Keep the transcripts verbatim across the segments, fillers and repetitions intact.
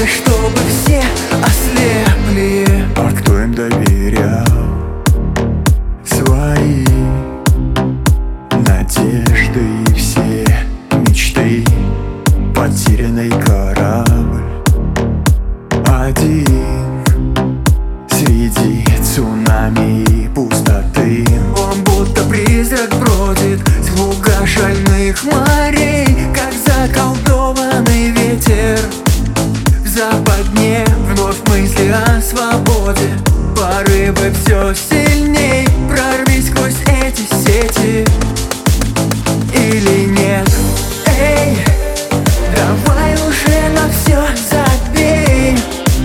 ярко, чтобы все ослепли. А кто им доверял свои надежды и все мечты? Потерянный корабль один среди цунами и пустоты. Он будто призрак бродит с луга шальных морей, как заколдованный ветер. В западне вновь мысли о свободе, порывы все сильней. Прорвись сквозь эти сети или нет? Эй, давай уже на все забей,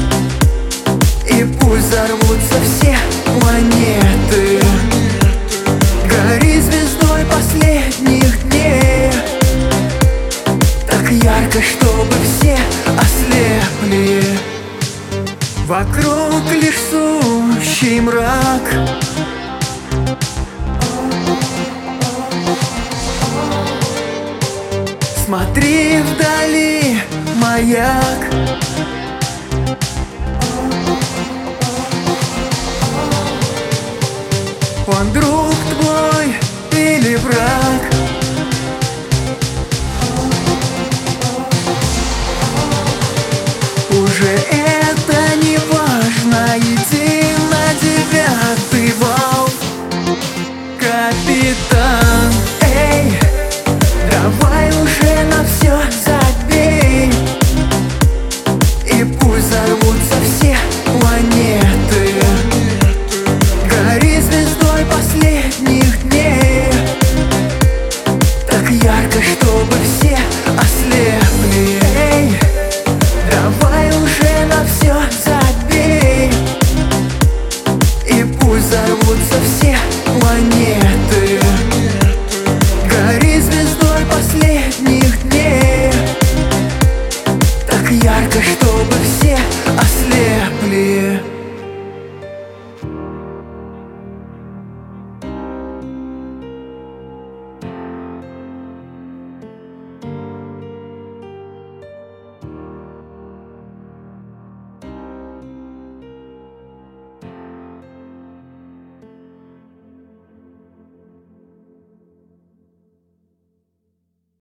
и пусть взорвутся все планеты. Гори звездой последних дней, так ярко, чтобы все ослепли. Вокруг лишь сущий мрак. Смотри вдали, маяк. Он друг твой или враг?